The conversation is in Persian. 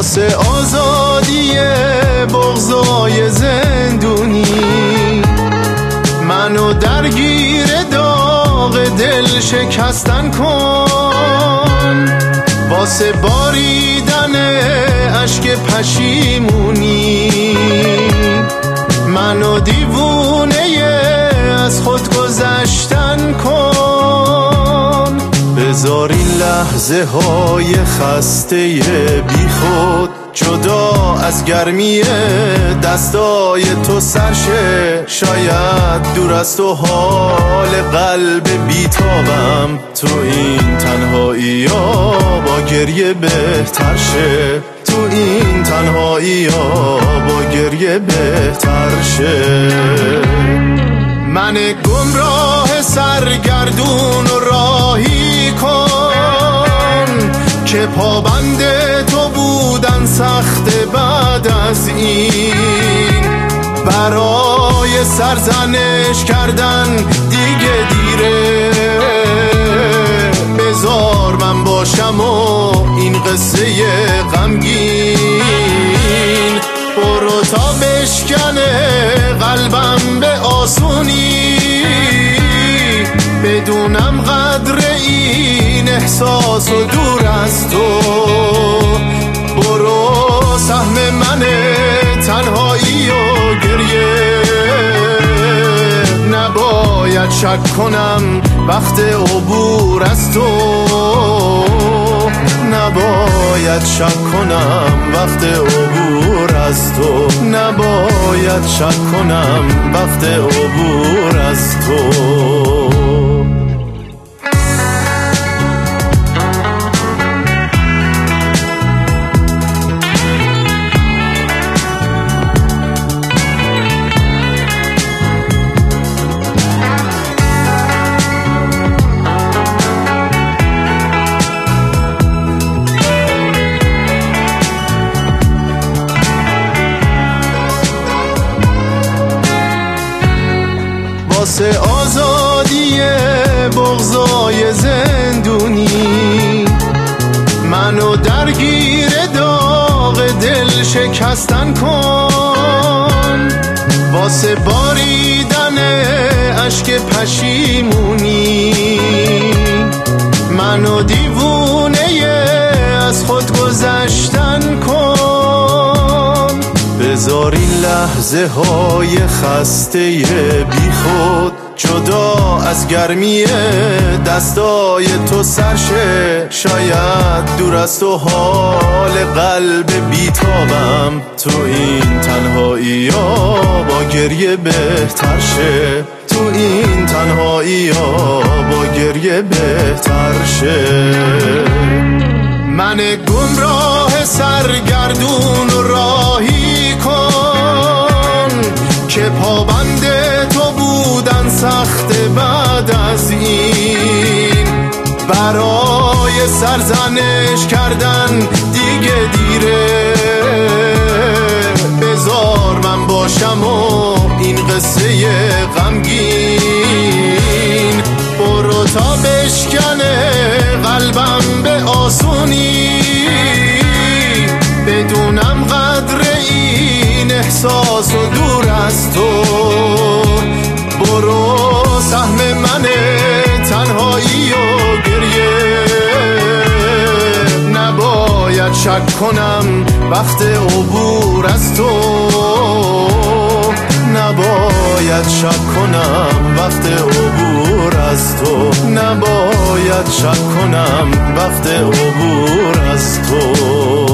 واسه آزادی بغضای زندونی، منو درگیر داغ دل شکستن کن، واسه باریدن اشک پشیمونی، منو دیوونه از خود گذشتن کن. بذار این لحظه های خسته بی خود جدا از گرمی دستای تو سرشه، شاید دور از تو حال قلب بیتابم، تو این تنهایی ها با گریه بهتر شه، تو این تنهایی ها با گریه بهتر شه. من گمراه سرگردون و راهی کن که پابند تو بودن سخت بعد از این، برای سرزنش کردن دیگه دیره، بذار من باشم و این قصه غمگین برو تا بشکنه قلبم به آسونی، بدونم قدر این احساس و دور از تو، برو سهم من تنهایی و گریه، نباید شک کنم وقت عبور از تو، نباید شک کنم وقت عبور از تو، نباید شک کنم وقت عبور از تو. واسه آزادی بغضای زندونی، منو درگیر داغ دل شکستن کن، واسه باریدن اشک پشیمونی، منو دیوونه از خود گذشتن کن. بذار این لحظه های خسته بی خود جدا از گرمی دستای تو سرشه، شاید دور از تو حال قلب بیتابم، تو این تنهایی ها با گریه بهتر شه، تو این تنهایی ها با گریه بهتر شه. من گمراه سرگردون و راهی کن که پابند تو بودن سخت بعد از این، برای سرزنش کردن دیگه دیره، بذار من باشم و این قصه غمگین برو تا بشکنه قلبم به آسونی، بدونم قدر این احساس و دور از تو، برو سهم من تنهایی و گریه، نباید شک کنم وقت عبور از تو، نباید شک کنم وقت عبور از تو، نباید شک کنم وقت عبور از تو.